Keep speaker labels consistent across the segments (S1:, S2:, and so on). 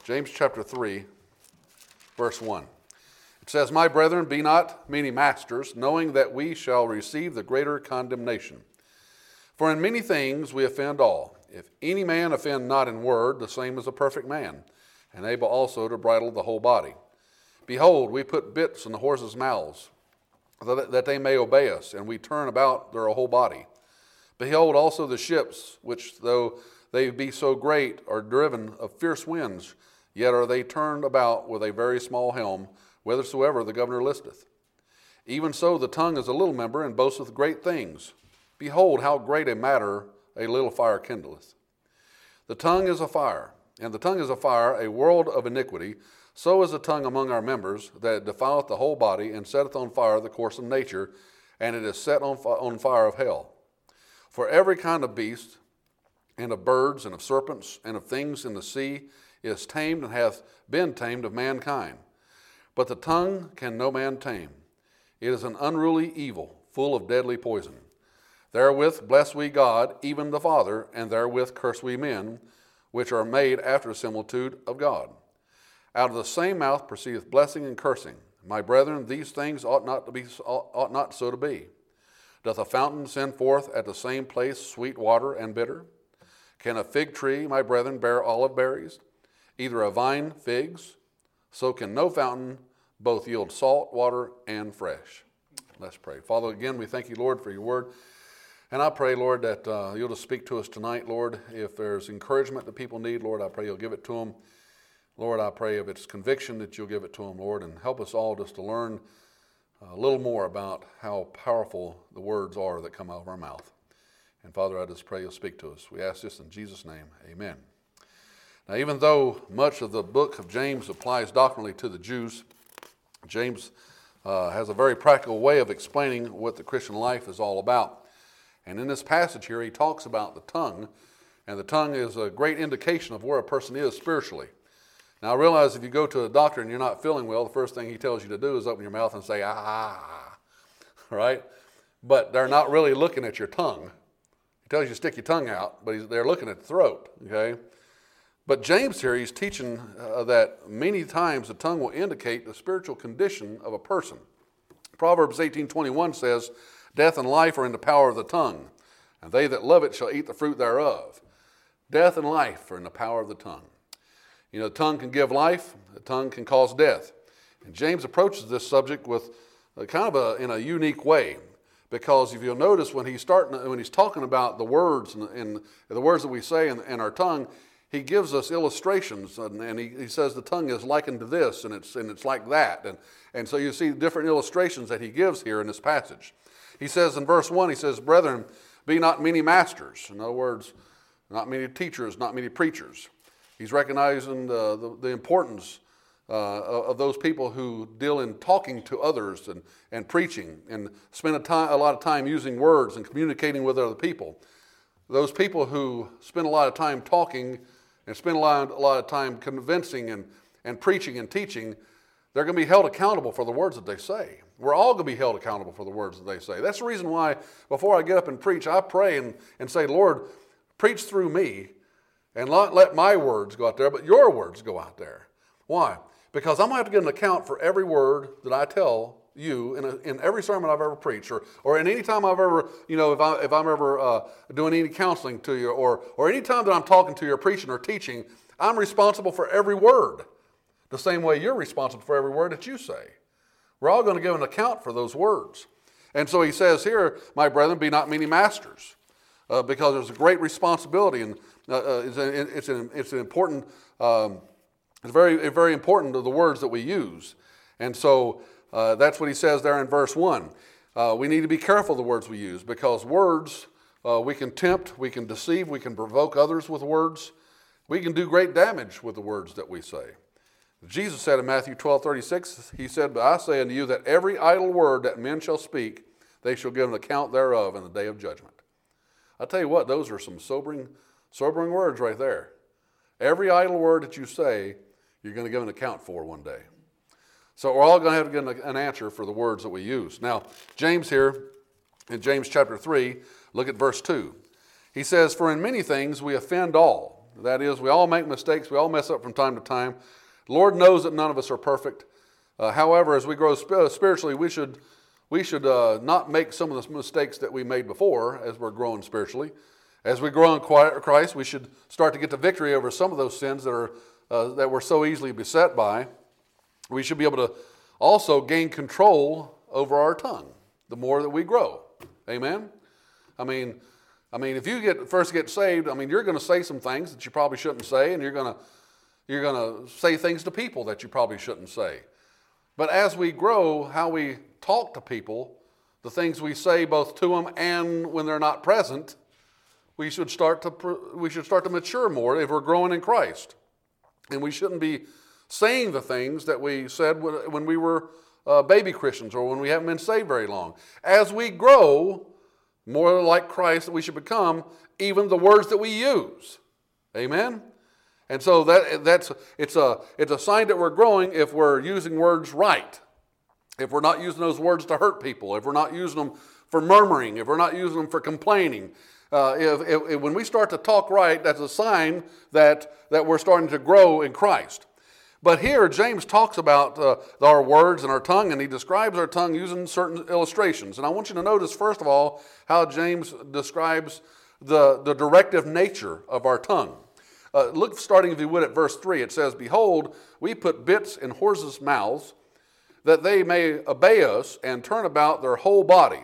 S1: James chapter 3, verse 1. It says, My brethren, be not many masters, knowing that we shall receive the greater condemnation. For in many things we offend all. If any man offend not in word, the same is a perfect man, and able also to bridle the whole body. Behold, we put bits in the horses' mouths, that they may obey us, and we turn about their whole body. Behold also the ships, which though they be so great, are driven of fierce winds, yet are they turned about with a very small helm, whithersoever the governor listeth. Even so the tongue is a little member, and boasteth great things. Behold, how great a matter a little fire kindleth. The tongue is a fire, and the tongue is a fire, a world of iniquity. So is the tongue among our members, that it defileth the whole body, and setteth on fire the course of nature, and it is set on fire of hell. For every kind of beast, and of birds, and of serpents, and of things in the sea, is tamed and hath been tamed of mankind. But the tongue can no man tame. It is an unruly evil, full of deadly poison. Therewith bless we God, even the Father, and therewith curse we men, which are made after the similitude of God. Out of the same mouth proceedeth blessing and cursing. My brethren, these things ought not so to be. Doth a fountain send forth at the same place sweet water and bitter? Can a fig tree, my brethren, bear olive berries? Either a vine figs? So can no fountain both yield salt water and fresh. Let's pray. Father, again, we thank you, Lord, for your word. And I pray, Lord, that you'll just speak to us tonight, Lord. If there's encouragement that people need, Lord, I pray you'll give it to them. Lord, I pray if it's conviction that you'll give it to them, Lord, and help us all just to learn a little more about how powerful the words are that come out of our mouth. And Father, I just pray you'll speak to us. We ask this in Jesus' name. Amen. Now, even though much of the book of James applies doctrinally to the Jews, James has a very practical way of explaining what the Christian life is all about. And in this passage here, he talks about the tongue, and the tongue is a great indication of where a person is spiritually. Now, I realize if you go to a doctor and you're not feeling well, the first thing he tells you to do is open your mouth and say, right? But they're not really looking at your tongue. He tells you to stick your tongue out, but they're looking at the throat, okay? But James here, he's teaching that many times the tongue will indicate the spiritual condition of a person. Proverbs 18:21 says, Death and life are in the power of the tongue, and they that love it shall eat the fruit thereof. Death and life are in the power of the tongue. You know, the tongue can give life, the tongue can cause death. And James approaches this subject with in a unique way, because if you'll notice when he's talking about the words and the words that we say in our tongue, he gives us illustrations, and he says the tongue is likened to this, and it's like that. And so you see different illustrations that he gives here in this passage. He says in verse 1, he says, Brethren, be not many masters. In other words, not many teachers, not many preachers. He's recognizing the importance of those people who deal in talking to others and preaching and spend a lot of time using words and communicating with other people. Those people who spend a lot of time talking and spend a lot of time convincing and preaching and teaching, they're going to be held accountable for the words that they say. We're all going to be held accountable for the words that they say. That's the reason why before I get up and preach, I pray and say, Lord, preach through me and not let my words go out there, but your words go out there. Why? Because I'm going to have to get an account for every word that I tell you in every sermon I've ever preached, or in any time I've ever, if I'm ever doing any counseling to you, or any time that I'm talking to you or preaching or teaching, I'm responsible for every word, the same way you're responsible for every word that you say. We're all going to give an account for those words. And so he says here, my brethren, be not many masters, because there's a great responsibility, and it's an important, it's very, very important to the words that we use. And so that's what he says there in verse 1. We need to be careful of the words we use, because words, we can tempt, we can deceive, we can provoke others with words. We can do great damage with the words that we say. Jesus said in Matthew 12:36, he said, But I say unto you that every idle word that men shall speak, they shall give an account thereof in the day of judgment. I tell you what, those are some sobering words right there. Every idle word that you say, you're going to give an account for one day. So we're all going to have to get an answer for the words that we use. Now, James here, in James chapter 3, look at verse 2. He says, For in many things we offend all. That is, we all make mistakes. We all mess up from time to time. The Lord knows that none of us are perfect. However, as we grow spiritually, we should not make some of the mistakes that we made before as we're growing spiritually. As we grow in Christ, we should start to get the victory over some of those sins that we're so easily beset by. We should be able to also gain control over our tongue the more that we grow. Amen? I mean, if you first get saved, you're going to say some things that you probably shouldn't say, and you're going to say things to people that you probably shouldn't say. But as we grow, how we talk to people, the things we say both to them and when they're not present, we should start to mature more if we're growing in Christ. And we shouldn't be saying the things that we said when we were baby Christians or when we haven't been saved very long. As we grow more like Christ, we should become even the words that we use. Amen? And so it's a sign that we're growing if we're using words right. If we're not using those words to hurt people, if we're not using them for murmuring, if we're not using them for complaining. When we start to talk right, that's a sign that we're starting to grow in Christ. But here, James talks about our words and our tongue, and he describes our tongue using certain illustrations. And I want you to notice, first of all, how James describes the directive nature of our tongue. Look, starting, if you would, at verse 3. It says, "Behold, we put bits in horses' mouths, that they may obey us and turn about their whole body."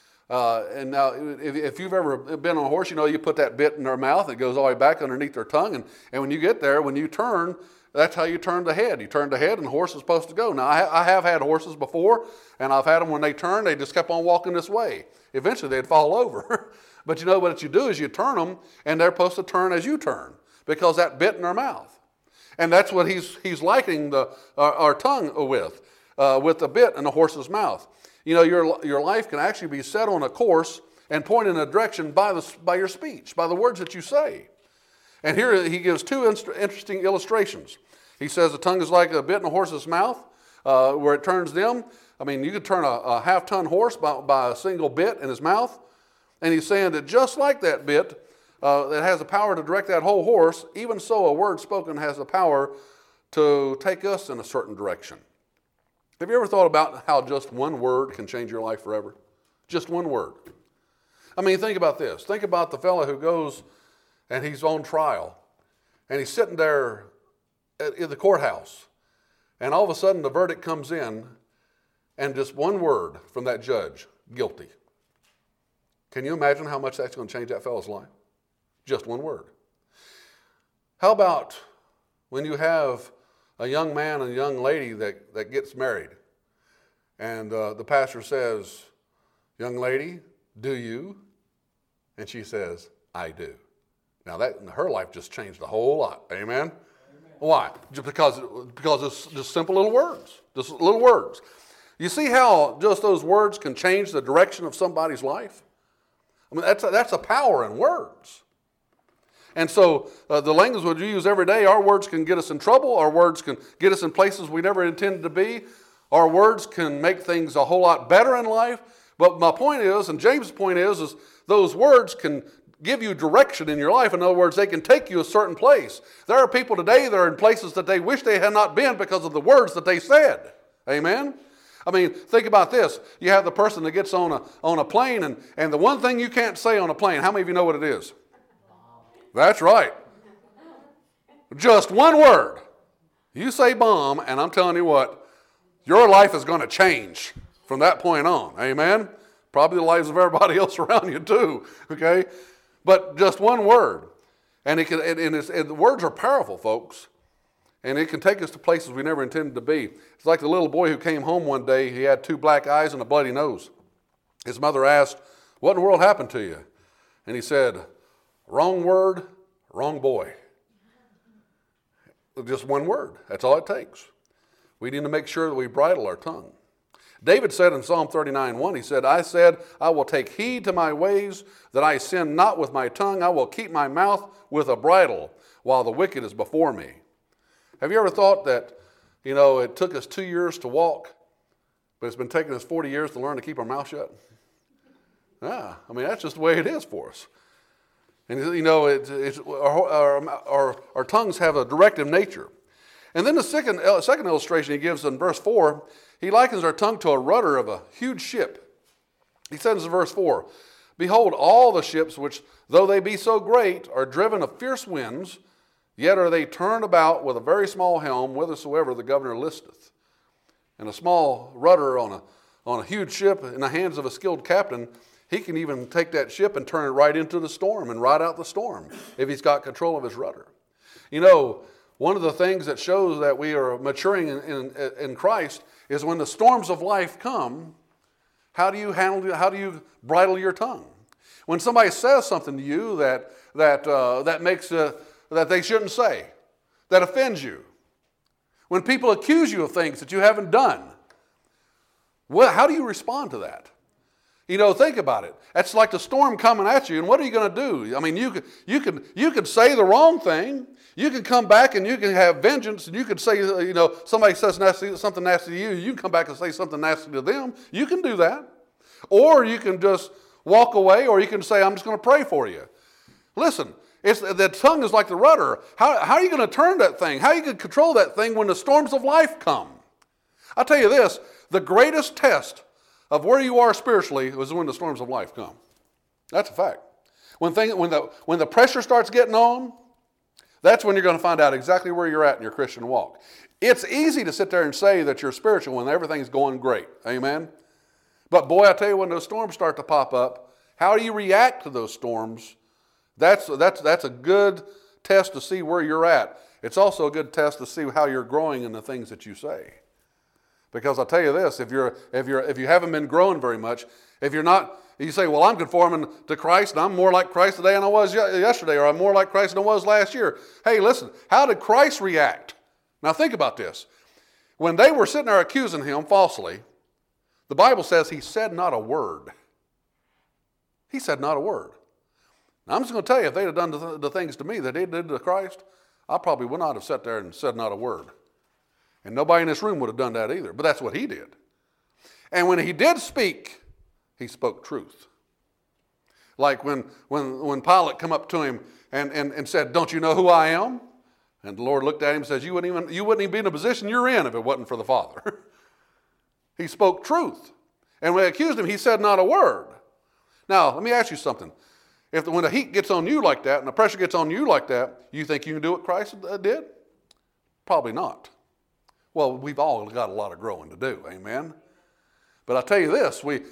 S1: And now, if you've ever been on a horse, you put that bit in their mouth. It goes all the way back underneath their tongue. And when you get there, when you turn, that's how you turn the head. You turn the head, and the horse is supposed to go. Now, I have had horses before, and I've had them when they turn, they just kept on walking this way. Eventually, they'd fall over. But what you do is you turn them, and they're supposed to turn as you turn, because that bit in their mouth. And that's what he's likening our tongue with the bit in the horse's mouth. Your life can actually be set on a course and pointed in a direction by your speech, by the words that you say. And here he gives two interesting illustrations. He says the tongue is like a bit in a horse's mouth, where it turns them. You could turn a half-ton horse by a single bit in his mouth. And he's saying that just like that bit that has the power to direct that whole horse, even so a word spoken has the power to take us in a certain direction. Have you ever thought about how just one word can change your life forever? Just one word. Think about this. Think about the fellow who goes and he's on trial, and he's sitting there in the courthouse, and all of a sudden the verdict comes in, and just one word from that judge, guilty. Can you imagine how much that's going to change that fellow's life? Just one word. How about when you have a young man and a young lady that gets married, and the pastor says, "Young lady, do you?" And she says, "I do." Now her life just changed a whole lot. Amen? Amen. Why? Just because it's just simple little words. Just little words. You see how just those words can change the direction of somebody's life? That's a power in words. And so the language we use every day, our words can get us in trouble. Our words can get us in places we never intended to be. Our words can make things a whole lot better in life. But my point is, and James' point is those words can give you direction in your life. In other words, they can take you a certain place. There are people today that are in places that they wish they had not been because of the words that they said. Amen? Think about this. You have the person that gets on a plane, and the one thing you can't say on a plane, how many of you know what it is? That's right. Just one word. You say bomb, and I'm telling you what, your life is going to change from that point on. Amen? Probably the lives of everybody else around you too. Okay? But just one word. And the words are powerful, folks. And it can take us to places we never intended to be. It's like the little boy who came home one day. He had 2 black eyes and a bloody nose. His mother asked, "What in the world happened to you?" And he said, "Wrong word, wrong boy." Just one word. That's all it takes. We need to make sure that we bridle our tongue. David said in Psalm 39:1, he said, "I said, I will take heed to my ways, that I sin not with my tongue. I will keep my mouth with a bridle, while the wicked is before me." Have you ever thought that, it took us 2 years to walk, but it's been taking us 40 years to learn to keep our mouth shut? Yeah, that's just the way it is for us. And our tongues have a directive nature. And then the second illustration he gives in verse 4, he likens our tongue to a rudder of a huge ship. He says in verse 4, "Behold, all the ships which, though they be so great, are driven of fierce winds, yet are they turned about with a very small helm, whithersoever the governor listeth." And a small rudder on a huge ship in the hands of a skilled captain, he can even take that ship and turn it right into the storm and ride out the storm if he's got control of his rudder. You know, one of the things that shows that we are maturing in Christ is when the storms of life come, how do you bridle your tongue? When somebody says something to you that makes that they shouldn't say, that offends you. When people accuse you of things that you haven't done, how do you respond to that? You know, think about it. That's like the storm coming at you, and what are you going to do? I mean, you could say the wrong thing. You can come back and you can have vengeance, and you could say, somebody says something nasty to you, you can come back and say something nasty to them. You can do that. Or you can just walk away, or you can say, "I'm just going to pray for you." Listen, the tongue is like the rudder. How are you going to turn that thing? How are you going to control that thing when the storms of life come? I'll tell you this, the greatest test of where you are spiritually is when the storms of life come. That's a fact. When the pressure starts getting on, that's when you're going to find out exactly where you're at in your Christian walk. It's easy to sit there and say that you're spiritual when everything's going great. Amen? But boy, I tell you, when those storms start to pop up, how do you react to those storms? That's a good test to see where you're at. It's also a good test to see how you're growing in the things that you say. Because I'll tell you this, if you haven't been growing very much, if you're not, you say, "Well, I'm conforming to Christ, and I'm more like Christ today than I was yesterday, or I'm more like Christ than I was last year." Hey, listen, how did Christ react? Now think about this. When they were sitting there accusing him falsely, the Bible says he said not a word. He said not a word. Now, I'm just going to tell you, if they'd have done the things to me that they did to Christ, I probably would not have sat there and said not a word. And nobody in this room would have done that either. But that's what he did. And when he did speak, he spoke truth. Like when Pilate come up to him and said, "Don't you know who I am?" And the Lord looked at him and says, you wouldn't even be in the position you're in if it wasn't for the Father. He spoke truth. And when they accused him, he said not a word. Now, let me ask you something. When the heat gets on you like that and the pressure gets on you like that, you think you can do what Christ did? Probably not. Well, we've all got a lot of growing to do, amen? But I'll tell you this, like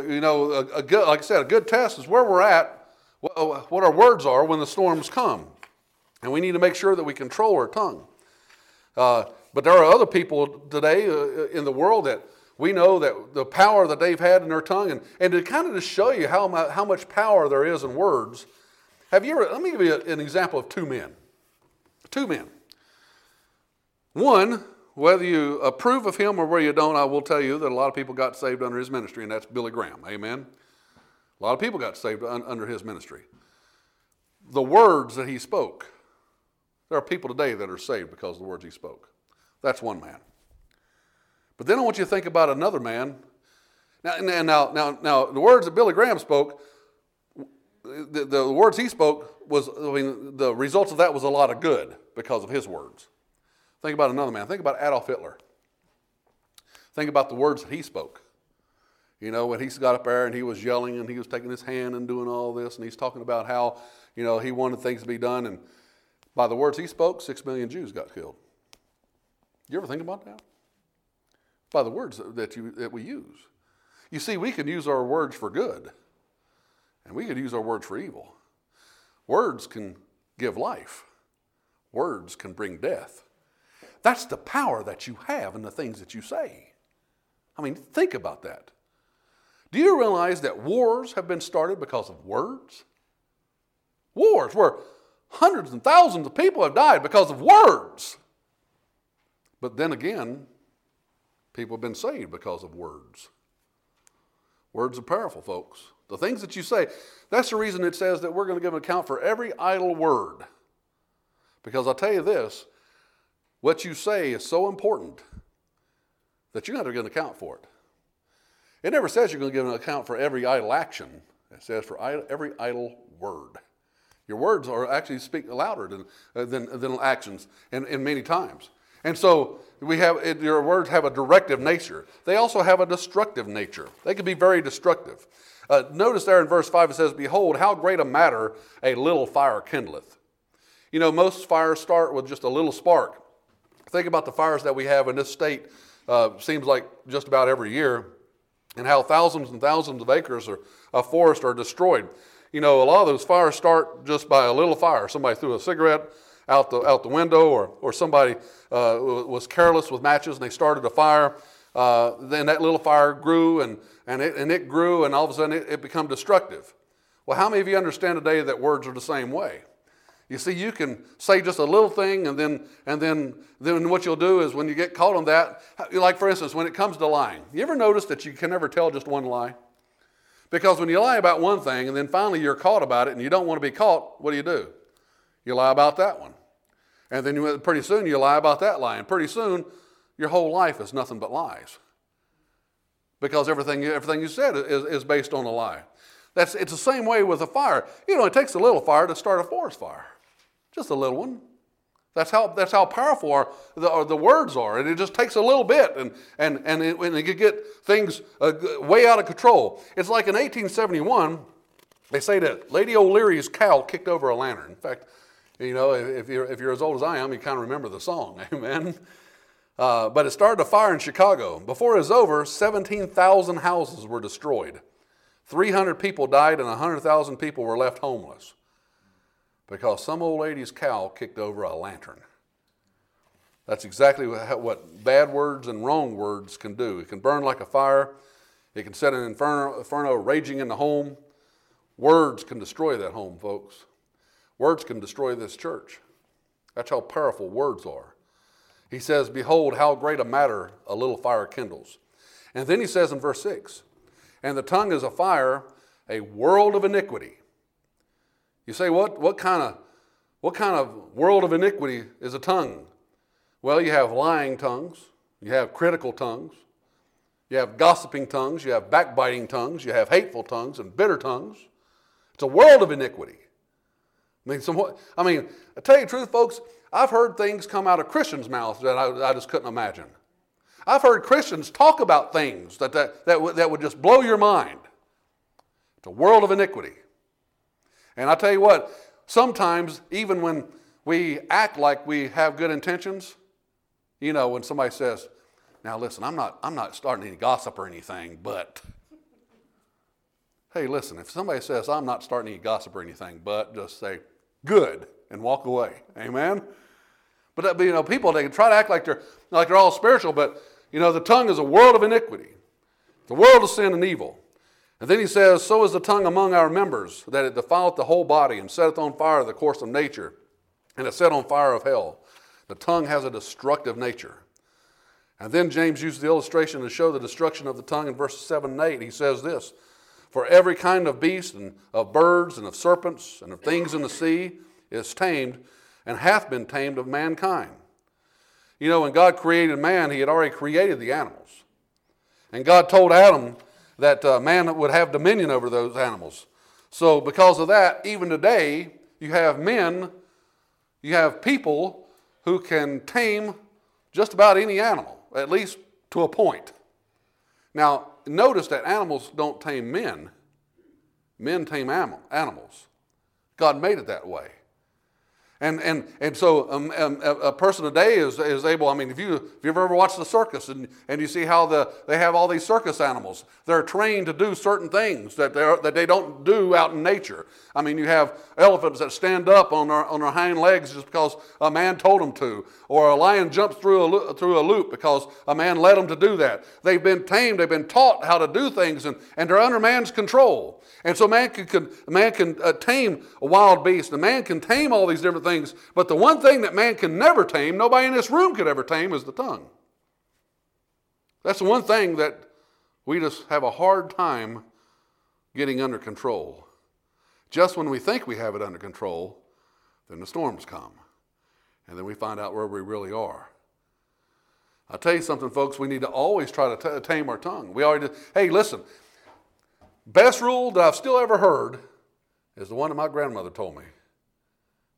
S1: I said, a good test is where we're at, what our words are when the storms come. And we need to make sure that we control our tongue. But there are other people today in the world that we know that the power that they've had in their tongue, and to kind of just show you how much power there is in words, let me give you an example of two men. Two men. One, whether you approve of him or whether you don't, I will tell you that a lot of people got saved under his ministry, and that's Billy Graham. Amen? A lot of people got saved under his ministry. The words that he spoke, there are people today that are saved because of the words he spoke. That's one man. But then I want you to think about another man. Now, the words that Billy Graham spoke, the words he spoke the results of that was a lot of good because of his words. Think about another man. Think about Adolf Hitler. Think about the words that he spoke. You know, when he got up there and he was yelling and he was taking his hand and doing all this, and he's talking about how, he wanted things to be done, and by the words he spoke, 6 million Jews got killed. You ever think about that? By the words that we use. You see, we can use our words for good, and we can use our words for evil. Words can give life. Words can bring death. That's the power that you have in the things that you say. I mean, think about that. Do you realize that wars have been started because of words? Wars where hundreds and thousands of people have died because of words. But then again, people have been saved because of words. Words are powerful, folks. The things that you say, that's the reason it says that we're going to give an account for every idle word. Because I'll tell you this, what you say is so important that you're going to give an account for it. It never says you're going to give an account for every idle action. It says for every idle word. Your words are actually speak louder than actions and many times. And so your words have a directive nature. They also have a destructive nature. They can be very destructive. Notice there in verse 5 it says, "Behold, how great a matter a little fire kindleth." You know, most fires start with just a little spark. Think about the fires that we have in this state, seems like just about every year, and how thousands and thousands of acres of forest are destroyed. You know, a lot of those fires start just by a little fire. Somebody threw a cigarette out the window, or somebody was careless with matches and they started a fire. Then that little fire grew and it grew, and all of a sudden it became destructive. Well, how many of you understand today that words are the same way? You see, you can say just a little thing, and then what you'll do is when you get caught on that, like for instance, when it comes to lying, you ever notice that you can never tell just one lie? Because when you lie about one thing and then finally you're caught about it and you don't want to be caught, what do? You lie about that one. And then pretty soon you lie about that lie. And pretty soon your whole life is nothing but lies. Because everything you said is based on a lie. It's the same way with a fire. You know, it takes a little fire to start a forest fire. Just a little one. That's how powerful the words are. And it just takes a little bit, and it can get things way out of control. It's like in 1871, they say that Lady O'Leary's cow kicked over a lantern. In fact, you know, if you're as old as I am, you kind of remember the song, amen? But it started a fire in Chicago. Before it was over, 17,000 houses were destroyed. 300 people died and 100,000 people were left homeless because some old lady's cow kicked over a lantern. That's exactly what bad words and wrong words can do. It can burn like a fire. It can set an inferno raging in the home. Words can destroy that home, folks. Words can destroy this church. That's how powerful words are. He says, "Behold, how great a matter a little fire kindles." And then he says in verse 6, "And the tongue is a fire, a world of iniquity." You say, what kind of world of iniquity is a tongue? Well, you have lying tongues, you have critical tongues, you have gossiping tongues, you have backbiting tongues, you have hateful tongues and bitter tongues. It's a world of iniquity. I tell you the truth, folks, I've heard things come out of Christians' mouths that I just couldn't imagine. I've heard Christians talk about things that would just blow your mind. It's a world of iniquity. And I tell you what, sometimes even when we act like we have good intentions, you know, when somebody says, "Now listen, I'm not starting any gossip or anything, but..." Hey, listen, if somebody says, "I'm not starting any gossip or anything, but," just say, "Good," and walk away. Amen? But you know, people, they can try to act like they're all spiritual, but you know, the tongue is a world of iniquity. The world of sin and evil. And then he says, "So is the tongue among our members, that it defileth the whole body, and setteth on fire the course of nature, and is set on fire of hell." The tongue has a destructive nature. And then James uses the illustration to show the destruction of the tongue in verses 7 and 8. He says this, "For every kind of beast, and of birds, and of serpents, and of things in the sea, is tamed, and hath been tamed of mankind." You know, when God created man, he had already created the animals. And God told Adam that man would have dominion over those animals. So because of that, even today, you have people who can tame just about any animal, at least to a point. Now, notice that animals don't tame men. Men tame animals. God made it that way. And so a person today is able, I mean, if you've ever watched the circus and you see how they have all these circus animals, they're trained to do certain things that they don't do out in nature. I mean, you have elephants that stand up on their hind legs just because a man told them to, or a lion jumps through a loop because a man led them to do that. They've been tamed, they've been taught how to do things, and they're under man's control. And so man can tame a wild beast, and man can tame all these different things, but the one thing that man can never tame, nobody in this room could ever tame, is the tongue. That's the one thing that we just have a hard time getting under control. Just when we think we have it under control, then the storms come, and then we find out where we really are. I'll tell you something, folks, we need to always try to tame our tongue. Hey, listen, best rule that I've still ever heard is the one that my grandmother told me.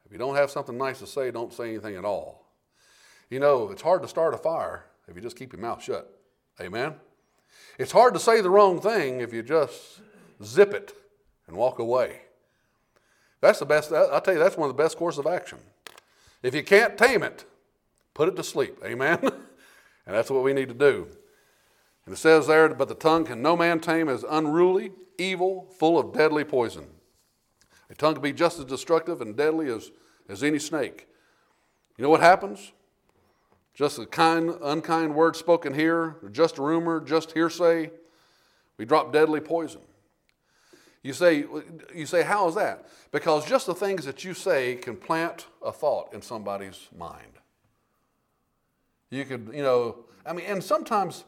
S1: If you don't have something nice to say, don't say anything at all. You know, it's hard to start a fire if you just keep your mouth shut. Amen? It's hard to say the wrong thing if you just zip it and walk away. That's the best, I'll tell you, that's one of the best courses of action. If you can't tame it, put it to sleep. Amen? And that's what we need to do. And it says there, but the tongue can no man tame, as unruly, evil, full of deadly poison. A tongue can be just as destructive and deadly as any snake. You know what happens? Just a unkind word spoken here, or just a rumor, just hearsay, we drop deadly poison. You say, how is that? Because just the things that you say can plant a thought in somebody's mind. You could, and sometimes,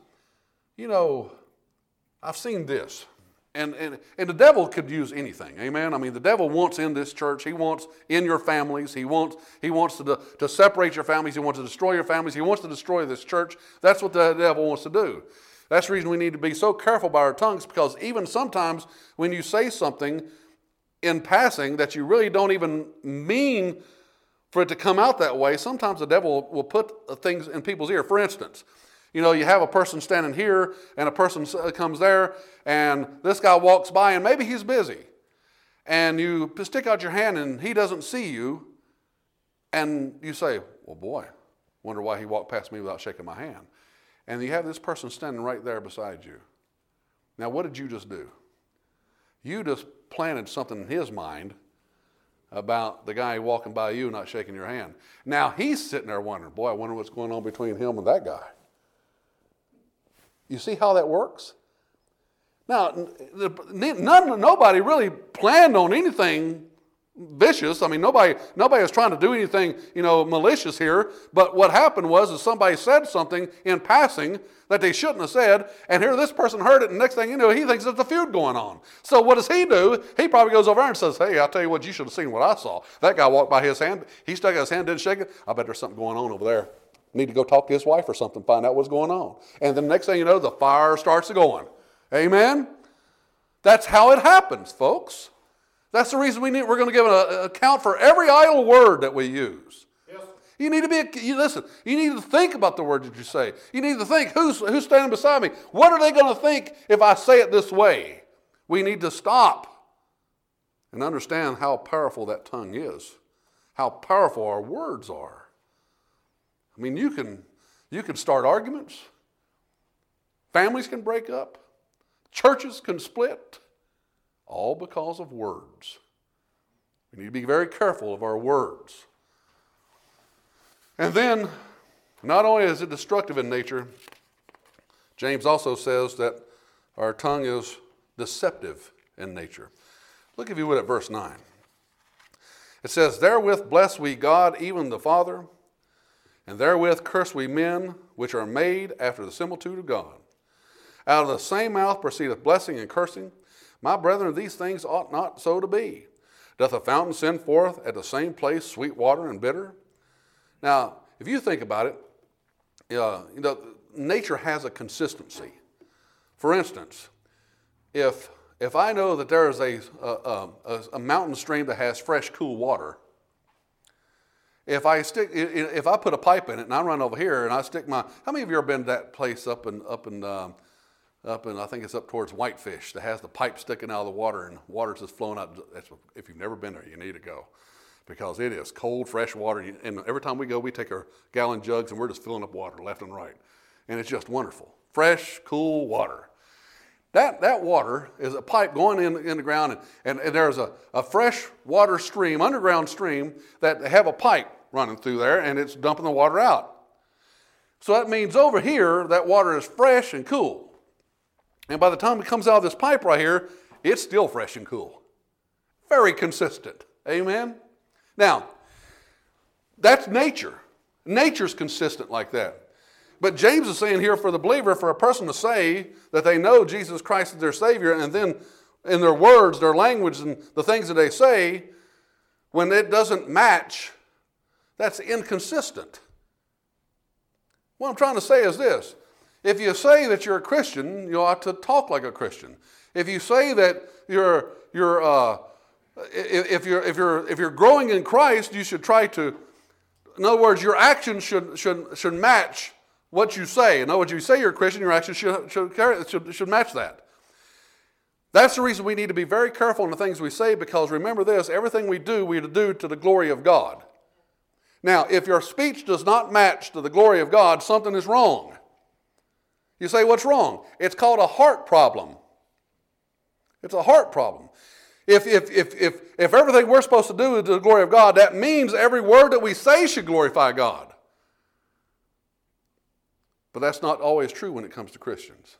S1: I've seen this. And the devil could use anything, amen? I mean, the devil wants in this church. He wants in your families. He wants to separate your families. He wants to destroy your families. He wants to destroy this church. That's what the devil wants to do. That's the reason we need to be so careful by our tongues, because even sometimes when you say something in passing that you really don't even mean for it to come out that way, sometimes the devil will put things in people's ear. For instance, you have a person standing here and a person comes there and this guy walks by and maybe he's busy. And you stick out your hand and he doesn't see you. And you say, well, boy, wonder why he walked past me without shaking my hand. And you have this person standing right there beside you. Now, what did you just do? You just planted something in his mind about the guy walking by you not shaking your hand. Now, he's sitting there wondering, boy, I wonder what's going on between him and that guy. You see how that works? Now, nobody really planned on anything vicious. I mean, nobody is trying to do anything, malicious here. But what happened was somebody said something in passing that they shouldn't have said, and here this person heard it, and next thing you know, he thinks there's a feud going on. So what does he do? He probably goes over there and says, hey, I'll tell you what, you should have seen what I saw. That guy walked by his hand. He stuck out his hand, didn't shake it. I bet there's something going on over there. Need to go talk to his wife or something, find out what's going on. And then the next thing you know, the fire starts going. Amen? That's how it happens, folks. That's the reason we're going to give an account for every idle word that we use. Yes. You need to you need to think about the words that you say. You need to think, who's standing beside me? What are they going to think if I say it this way? We need to stop and understand how powerful that tongue is, how powerful our words are. I mean, you can start arguments. Families can break up. Churches can split. All because of words. We need to be very careful of our words. And then, not only is it destructive in nature, James also says that our tongue is deceptive in nature. Look, if you would, at verse 9. It says, therewith bless we God, even the Father, and therewith curse we men, which are made after the similitude of God. Out of the same mouth proceedeth blessing and cursing. My brethren, these things ought not so to be. Doth a fountain send forth at the same place sweet water and bitter? Now, if you think about it, nature has a consistency. For instance, if I know that there is a mountain stream that has fresh, cool water, if I put a pipe in it and I run over here and I stick how many of you have been to that place up in I think it's up towards Whitefish that has the pipe sticking out of the water and water's just flowing out? If you've never been there, you need to go, because it is cold, fresh water. And every time we go, we take our gallon jugs and we're just filling up water left and right. And it's just wonderful. Fresh, cool water. That water is a pipe going in the ground, and there's a fresh water stream, underground stream, that have a pipe running through there, and it's dumping the water out. So that means over here, that water is fresh and cool. And by the time it comes out of this pipe right here, it's still fresh and cool. Very consistent. Amen? Now, that's nature. Nature's consistent like that. But James is saying here, for the believer, for a person to say that they know Jesus Christ is their Savior, and then in their words, their language, and the things that they say, when it doesn't match, that's inconsistent. What I'm trying to say is this. If you say that you're a Christian, you ought to talk like a Christian. If you say that you're If you're growing in Christ, you should try to, in other words, your actions should match what you say. In other words, you say you're a Christian, your actions should match that. That's the reason we need to be very careful in the things we say, because remember this, everything we do to the glory of God. Now, if your speech does not match to the glory of God, something is wrong. You say, what's wrong? It's called a heart problem. It's a heart problem. If everything we're supposed to do is to the glory of God, that means every word that we say should glorify God. But that's not always true when it comes to Christians.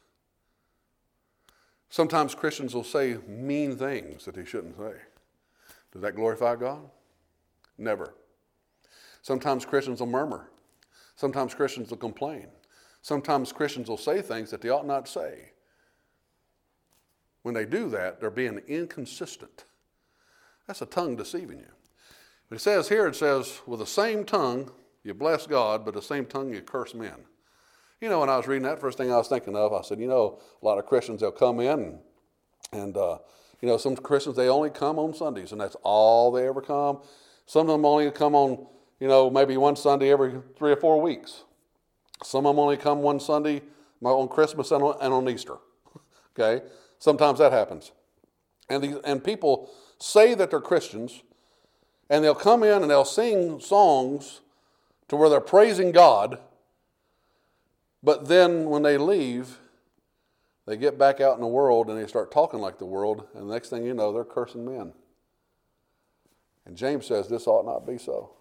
S1: Sometimes Christians will say mean things that they shouldn't say. Does that glorify God? Never. Sometimes Christians will murmur. Sometimes Christians will complain. Sometimes Christians will say things that they ought not say. When they do that, they're being inconsistent. That's a tongue deceiving you. But it says here, with the same tongue you bless God, but the same tongue you curse men. You know, when I was reading that, first thing I was thinking of, I said, a lot of Christians, they'll come in and some Christians, they only come on Sundays, and that's all they ever come. Some of them only come on, maybe one Sunday every 3 or 4 weeks. Some of them only come one Sunday on Christmas and on Easter. Okay? Sometimes that happens. And people say that they're Christians, and they'll come in and they'll sing songs to where they're praising God, but then when they leave, they get back out in the world and they start talking like the world, and the next thing you know, they're cursing men. And James says this ought not be so.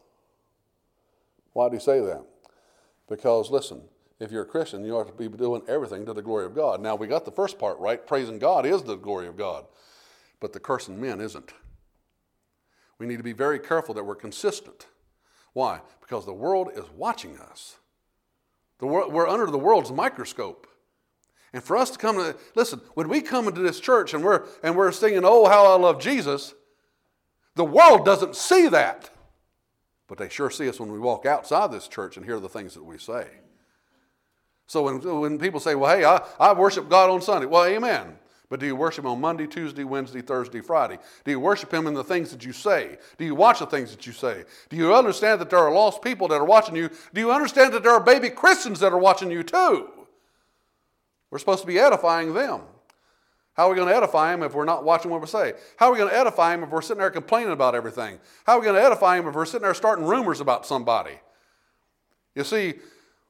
S1: Why do he say that? Because, listen, if you're a Christian, you ought to be doing everything to the glory of God. Now, we got the first part right. Praising God is the glory of God. But the cursing men isn't. We need to be very careful that we're consistent. Why? Because the world is watching us. We're under the world's microscope. And for us to come to, listen, when we come into this church and we're singing, "Oh, how I love Jesus," the world doesn't see that. But they sure see us when we walk outside this church and hear the things that we say. So when people say, "Well, hey, I worship God on Sunday," well, amen. But do you worship Him on Monday, Tuesday, Wednesday, Thursday, Friday? Do you worship Him in the things that you say? Do you watch the things that you say? Do you understand that there are lost people that are watching you? Do you understand that there are baby Christians that are watching you too? We're supposed to be edifying them. How are we going to edify them if we're not watching what we say? How are we going to edify them if we're sitting there complaining about everything? How are we going to edify them if we're sitting there starting rumors about somebody? You see,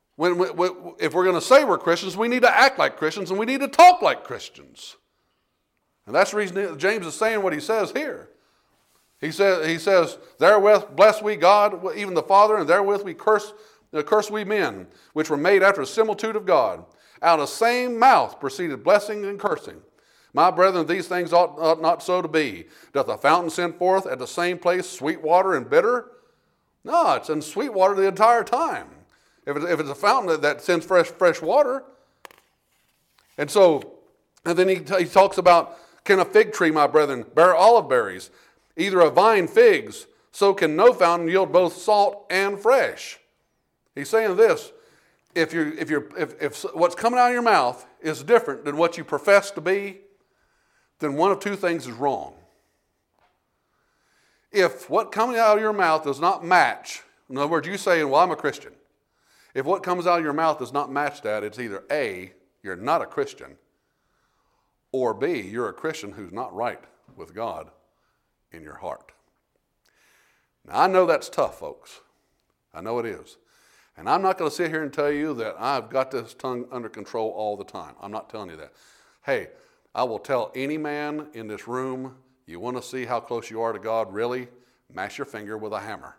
S1: if we're going to say we're Christians, we need to act like Christians and we need to talk like Christians. And that's the reason James is saying what he says here. He says, "Therewith bless we God, even the Father, and therewith we curse we men, which were made after the similitude of God. Out of the same mouth proceeded blessing and cursing. My brethren, these things ought not so to be. Doth the fountain send forth at the same place sweet water and bitter? No, it's in sweet water the entire time. If it's a fountain that sends fresh water." And then he talks about, "Can a fig tree, my brethren, bear olive berries? Either a vine figs, so can no fountain yield both salt and fresh." He's saying this: if what's coming out of your mouth is different than what you profess to be, then one of two things is wrong. If what coming out of your mouth does not match, in other words, you saying, "Well, I'm a Christian." If what comes out of your mouth does not match that, it's either A, you're not a Christian, or B, you're a Christian who's not right with God in your heart. Now, I know that's tough, folks. I know it is. And I'm not going to sit here and tell you that I've got this tongue under control all the time. I'm not telling you that. Hey, I will tell any man in this room, you want to see how close you are to God, really? Mash your finger with a hammer.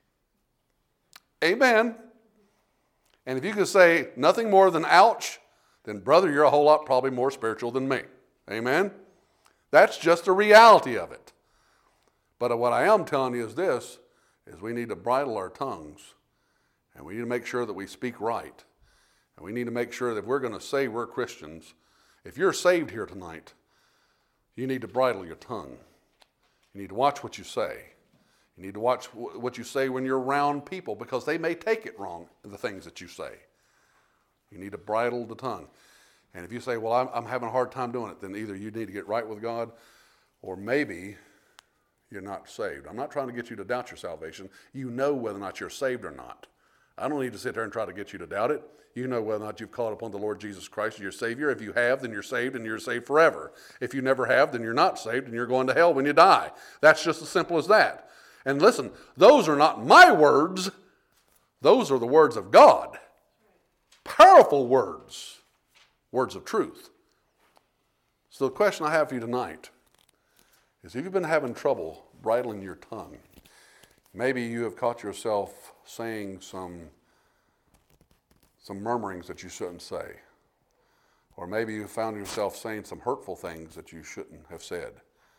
S1: Amen. And if you can say nothing more than ouch, then brother, you're a whole lot probably more spiritual than me. Amen? That's just the reality of it. But what I am telling you is this, is we need to bridle our tongues, and we need to make sure that we speak right. And we need to make sure that if we're going to say we're Christians, if you're saved here tonight, you need to bridle your tongue. You need to watch what you say. You need to watch what you say when you're around people, because they may take it wrong, the things that you say. You need to bridle the tongue. And if you say, "Well, I'm having a hard time doing it," then either you need to get right with God, or maybe you're not saved. I'm not trying to get you to doubt your salvation. You know whether or not you're saved or not. I don't need to sit there and try to get you to doubt it. You know whether or not you've called upon the Lord Jesus Christ as your Savior. If you have, then you're saved and you're saved forever. If you never have, then you're not saved and you're going to hell when you die. That's just as simple as that. And listen, those are not my words. Those are the words of God. Powerful words. Words of truth. So the question I have for you tonight is, if you've been having trouble bridling your tongue, maybe you have caught yourself saying some murmurings that you shouldn't say. Or maybe you found yourself saying some hurtful things that you shouldn't have said.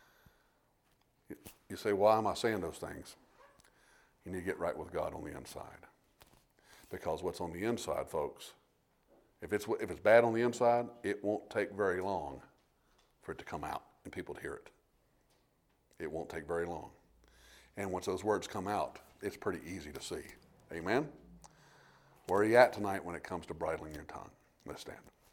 S1: You say, why am I saying those things? You need to get right with God on the inside. Because what's on the inside, folks, if it's bad on the inside, it won't take very long for it to come out and people to hear it. It won't take very long. And once those words come out, it's pretty easy to see. Amen? Where are you at tonight when it comes to bridling your tongue? Let's stand.